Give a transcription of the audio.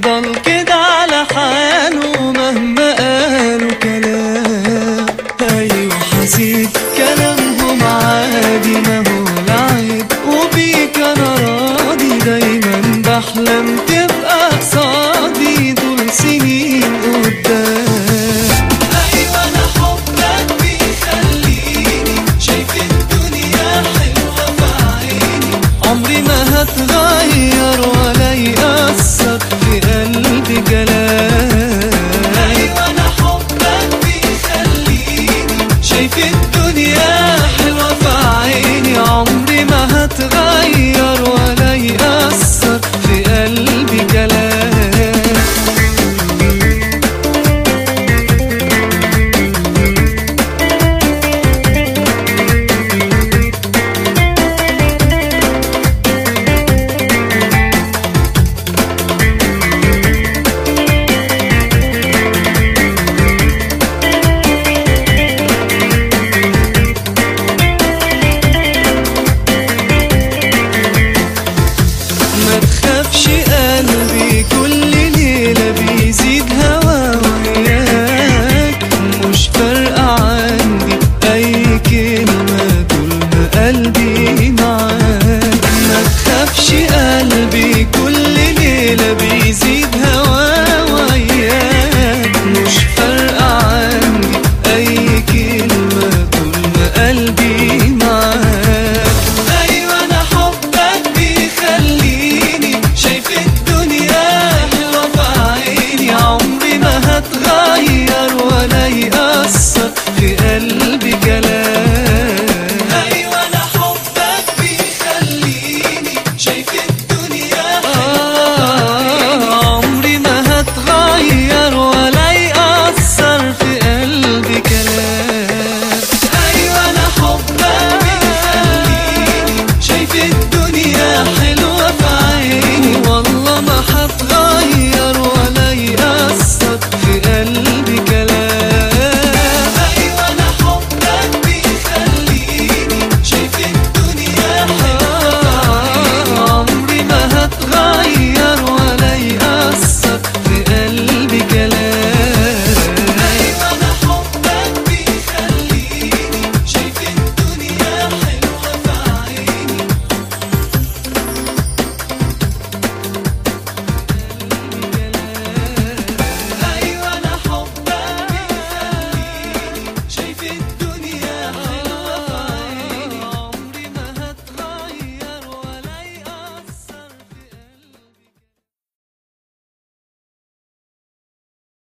يفضل كده على حاله مهما قالوا كلام. ايوه حسيت كلامهم عادي، ما هو العيب وبيك انا راضي. دايما بحلم تبقى قصادي طول سنين قدام. ايوه انا حبك بيخليني شايف الدنيا حلوه في عيني. عمري ما هتغير ولا يأثر في قلبي كلام. ايوه انا حبك بيخليني شايف الدنيا حلوه في عيني. عمري ما هتغير ولا يأثر في قلبي كلام. قلبي كل ليلة بيزيد هوا وياك، مش فارقة عندي أي كلمة طول ما قلبي معاك. ما تخافش قلبي كل ليلة بيزيد هوا